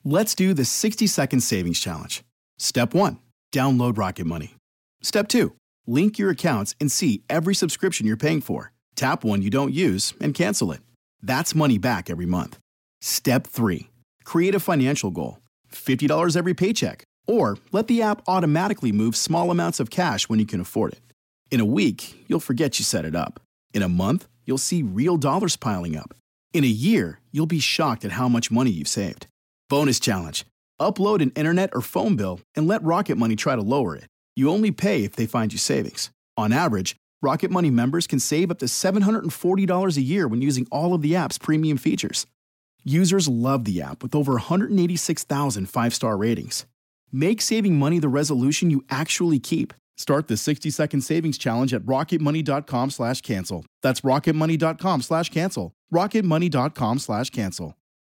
Let's do the 60-second savings challenge. Step 1, download Rocket Money. Step 2, link your accounts and see every subscription you're paying for. Tap one you don't use and cancel it. That's money back every month. Step 3, create a financial goal. $50 every paycheck. Or let the app automatically move small amounts of cash when you can afford it. In a week, you'll forget you set it up. In a month, you'll see real dollars piling up. In a year, you'll be shocked at how much money you've saved. Bonus challenge. Upload an internet or phone bill and let Rocket Money try to lower it. You only pay if they find you savings. On average, Rocket Money members can save up to $740 a year when using all of the app's premium features. Users love the app with over 186,000 five-star ratings. Make saving money the resolution you actually keep. Start the 60-second savings challenge at rocketmoney.com/cancel. That's rocketmoney.com/cancel. rocketmoney.com/cancel.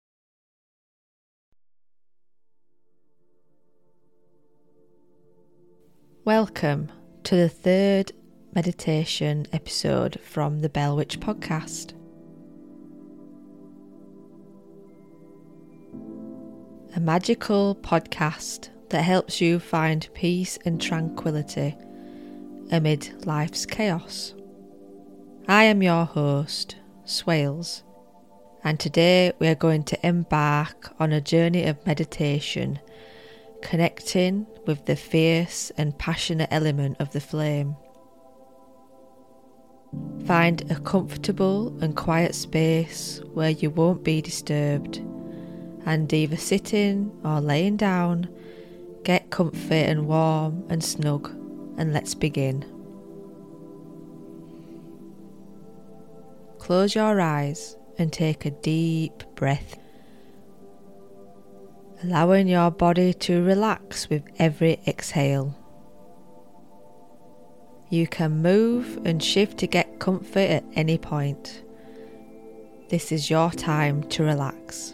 Welcome to the third meditation episode from the Bell Witch podcast. A magical podcast that helps you find peace and tranquility amid life's chaos. I am your host, Swales, and today we are going to embark on a journey of meditation, connecting with the fierce and passionate element of the flame. Find a comfortable and quiet space where you won't be disturbed, and either sitting or laying down, get comfy and warm and snug, and let's begin. Close your eyes and take a deep breath, allowing your body to relax with every exhale. You can move and shift to get comfort at any point. This is your time to relax.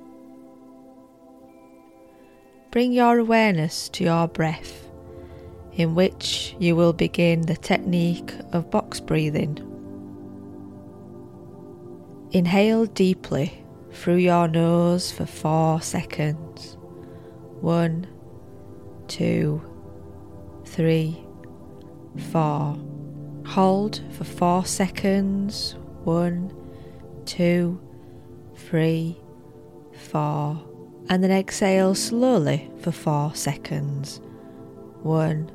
Bring your awareness to your breath, in which you will begin the technique of box breathing. Inhale deeply through your nose for 4 seconds. 1, 2, 3, 4. Hold for 4 seconds. 1, 2, 3, 4. And then exhale slowly for 4 seconds. 1,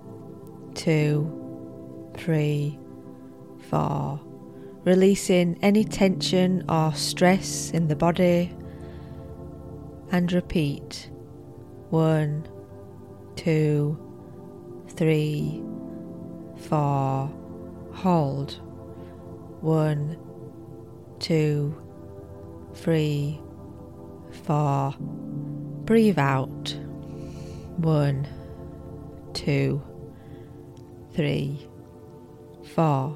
2, 3, 4. Releasing any tension or stress in the body. And repeat. 1, 2, 3, 4. Hold. 1, 2, 3, 4. Breathe out. 1, 2, 3, 4.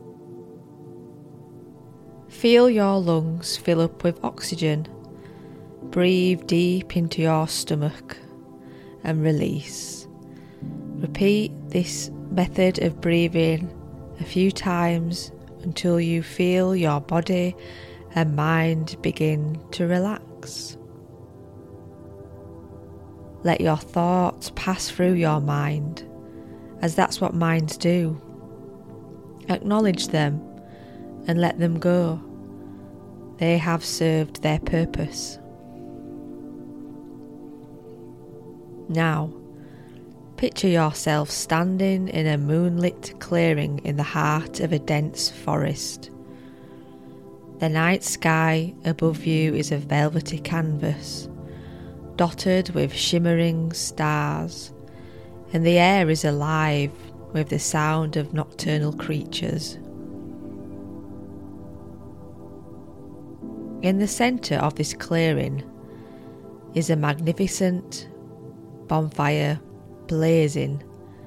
Feel your lungs fill up with oxygen. Breathe deep into your stomach and release. Repeat this method of breathing a few times until you feel your body and mind begin to relax. Let your thoughts pass through your mind, as that's what minds do. Acknowledge them and let them go. They have served their purpose. Now, picture yourself standing in a moonlit clearing in the heart of a dense forest. The night sky above you is a velvety canvas, dotted with shimmering stars, and the air is alive with the sound of nocturnal creatures. In the centre of this clearing is a magnificent bonfire blazing.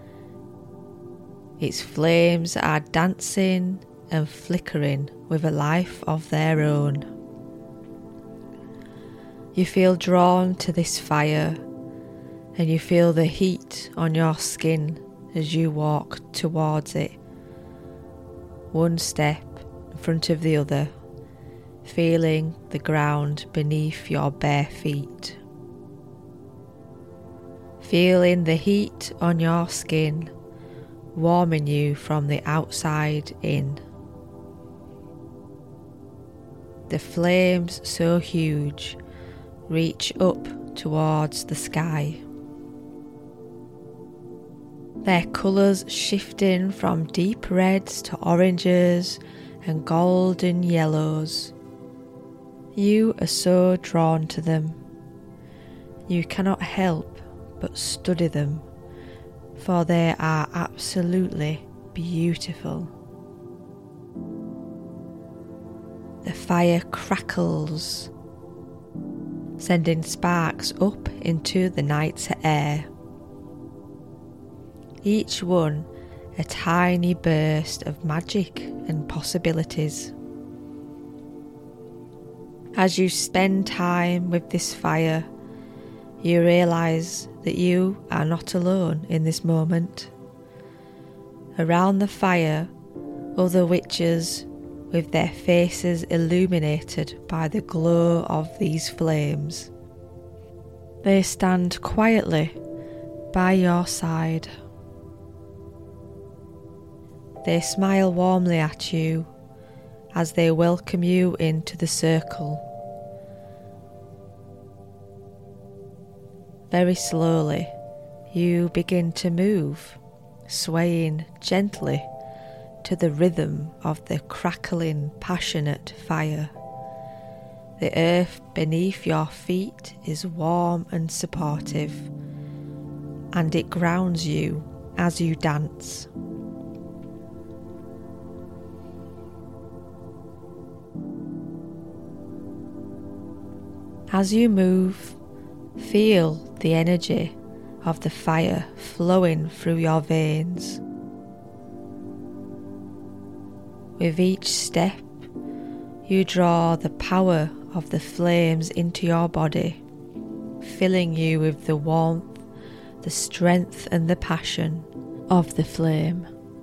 Its flames are dancing and flickering with a life of their own. You feel drawn to this fire, and you feel the heat on your skin as you walk towards it, one step in front of the other, feeling the ground beneath your bare feet. feeling the heat on your skin, warming you from the outside in. The flames, so huge, reach up towards the sky. Their colours shifting from deep reds to oranges and golden yellows. You are so drawn to them. You cannot help but study them, for they are absolutely beautiful. The fire crackles, sending sparks up into the night air. Each one a tiny burst of magic and possibilities. As you spend time with this fire, you realise that you are not alone in this moment. Around the fire, other witches with their faces illuminated by the glow of these flames. They stand quietly by your side. They smile warmly at you as they welcome you into the circle. Very slowly, you begin to move, swaying gently to the rhythm of the crackling, passionate fire. The earth beneath your feet is warm and supportive, and it grounds you as you dance. As you move, feel the energy of the fire flowing through your veins. With each step, you draw the power of the flames into your body, filling you with the warmth, the strength and the passion of the flame.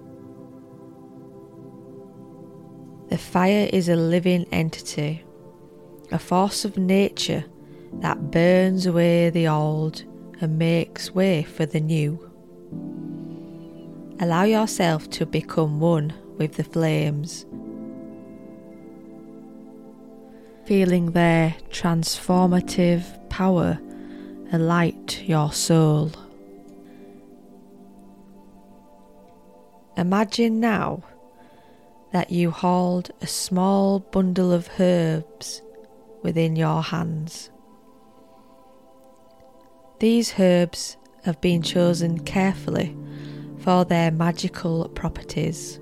The fire is a living entity, a force of nature that burns away the old and makes way for the new. Allow yourself to become one with the flames, feeling their transformative power alight your soul. Imagine now that you hold a small bundle of herbs within your hands. These herbs have been chosen carefully for their magical properties.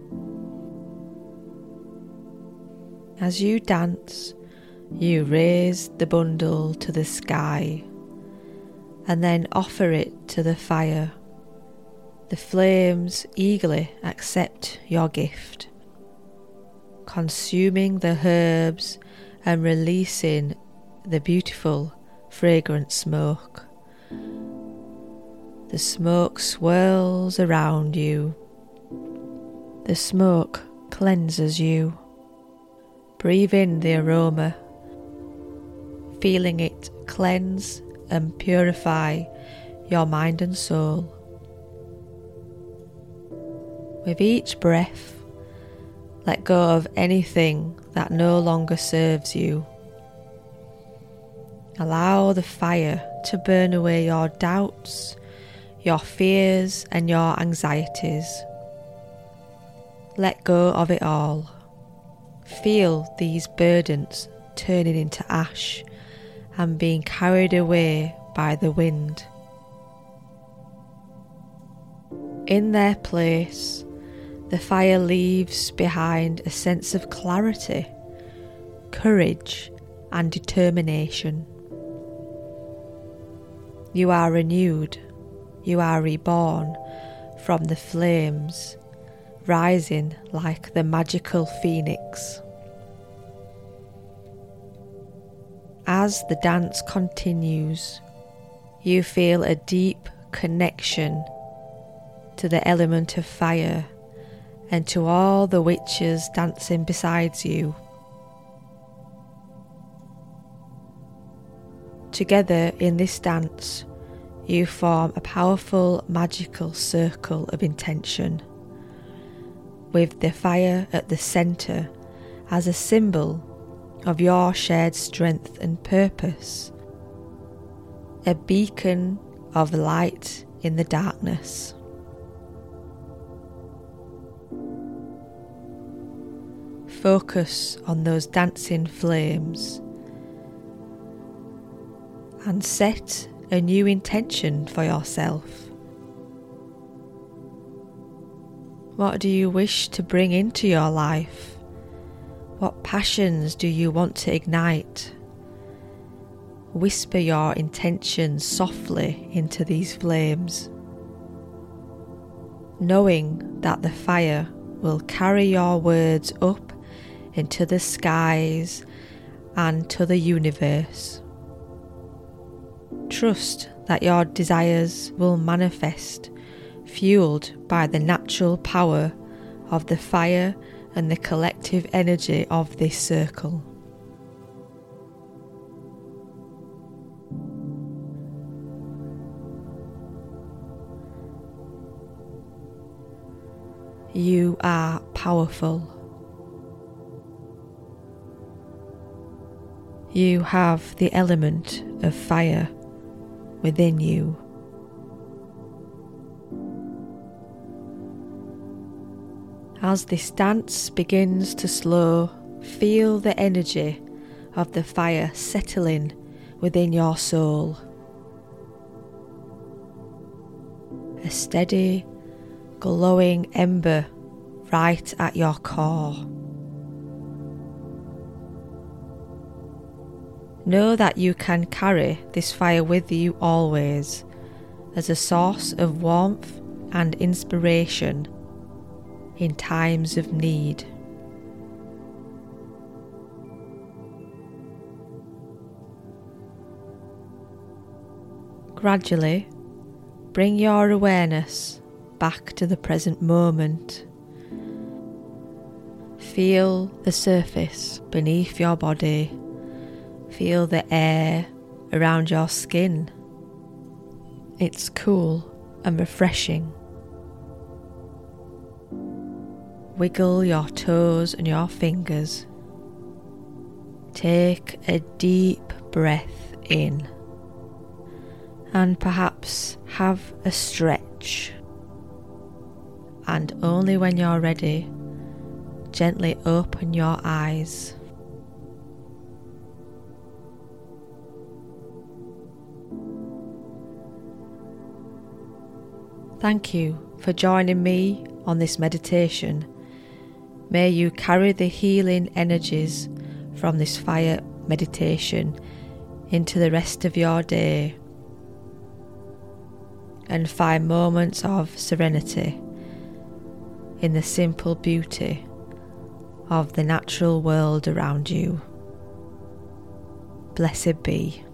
As you dance, you raise the bundle to the sky and then offer it to the fire. The flames eagerly accept your gift, consuming the herbs and releasing the beautiful, fragrant smoke. The smoke swirls around you. The smoke cleanses you. Breathe in the aroma, feeling it cleanse and purify your mind and soul. With each breath, let go of anything that no longer serves you. Allow the fire to burn away your doubts, your fears and your anxieties. Let go of it all. Feel these burdens turning into ash and being carried away by the wind. In their place, the fire leaves behind a sense of clarity, courage and determination. You are renewed, you are reborn from the flames, rising like the magical phoenix. As the dance continues, you feel a deep connection to the element of fire and to all the witches dancing beside you. Together in this dance, you form a powerful magical circle of intention, with the fire at the centre as a symbol of your shared strength and purpose, a beacon of light in the darkness. Focus on those dancing flames and set a new intention for yourself. What do you wish to bring into your life? What passions do you want to ignite? Whisper your intentions softly into these flames, knowing that the fire will carry your words up into the skies and to the universe. Trust that your desires will manifest, fueled by the natural power of the fire and the collective energy of this circle. You are powerful. You have the element of fire within you. As this dance begins to slow, feel the energy of the fire settling within your soul. A steady, glowing ember right at your core. Know that you can carry this fire with you always as a source of warmth and inspiration in times of need. Gradually, bring your awareness back to the present moment. Feel the surface beneath your body. Feel the air around your skin. It's cool and refreshing. Wiggle your toes and your fingers. Take a deep breath in. And perhaps have a stretch. And only when you're ready, gently open your eyes. Thank you for joining me on this meditation. May you carry the healing energies from this fire meditation into the rest of your day and find moments of serenity in the simple beauty of the natural world around you. Blessed be.